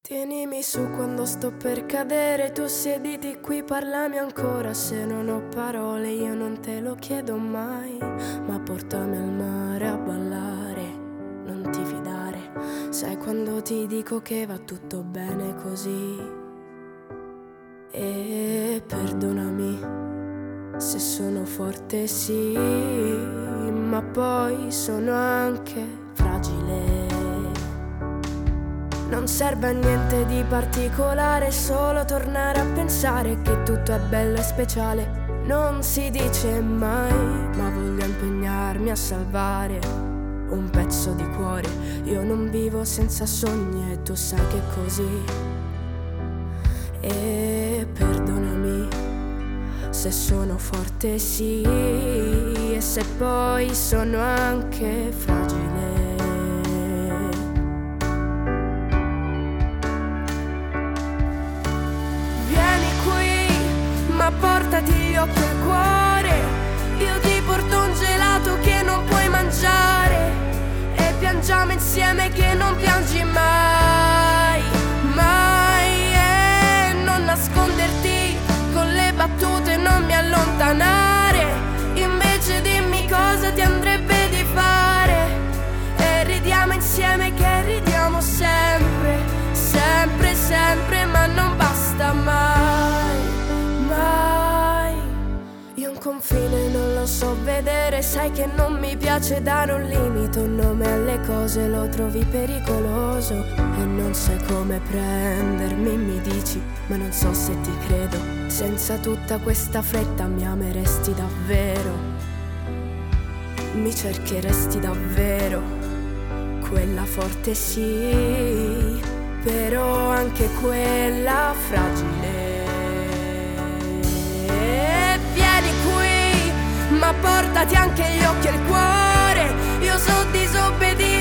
Tienimi su quando sto per cadere, tu siediti qui, parlami ancora. Se non ho parole io non te lo chiedo mai, ma portami al mare a ballare, non ti fidare. Sai quando ti dico che va tutto bene così? E perdonami se sono forte sì, ma poi sono anche fragile. Non serve a niente di particolare, solo tornare a pensare che tutto è bello e speciale. Non si dice mai, ma voglio impegnarmi a salvare un pezzo di cuore. Io non vivo senza sogni e tu sai che è così. E perdonami se sono forte sì, e se poi sono anche fragile. Ma portati gli occhi al cuore, io ti porto un gelato che non puoi mangiare, e piangiamo insieme che non piangi mai, mai. E non nasconderti con le battute, non mi allontanare, invece dimmi cosa ti andrebbe di fare, e ridiamo insieme che ridiamo sempre, sempre, sempre, ma non basta mai. Io un confine non lo so vedere, sai che non mi piace dare un limite, un nome alle cose lo trovi pericoloso e non sai come prendermi, mi dici, ma non so se ti credo. Senza tutta questa fretta mi ameresti davvero, mi cercheresti davvero, quella forte sì, però anche quella fragile. Ma portati anche gli occhi e il cuore, io so disobbedire